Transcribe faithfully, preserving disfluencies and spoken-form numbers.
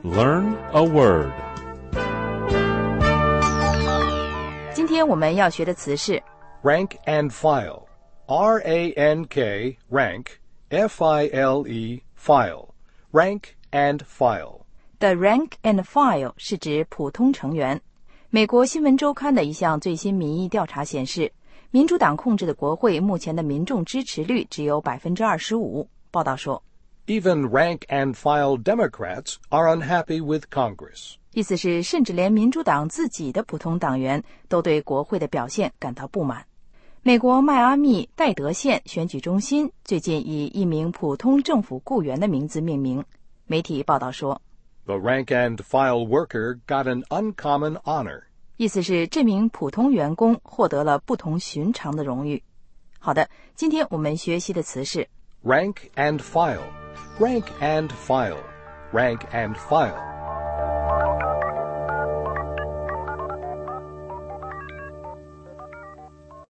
Learn a word. 今天我们要学的词是 rank and file. R A N K, rank, F I L E, file. Rank and file.The rank and file 是指普通成员。美国新闻周刊的一项最新民意调查显示，民主党控制的国会目前的民众支持率只有 百分之二十五。 报道说 Even rank and file Democrats are unhappy with Congress. 意思是甚至连民主党自己的普通党员都对国会的表现感到不满。美国迈阿密戴德县选举中心最近以一名普通政府雇员的名字命名。媒体报道说 The rank and file worker got an uncommon honor. 意思是这名普通员工获得了不同寻常的荣誉。好的，今天我们学习的词是 rank and file. Rank and file. Rank and file.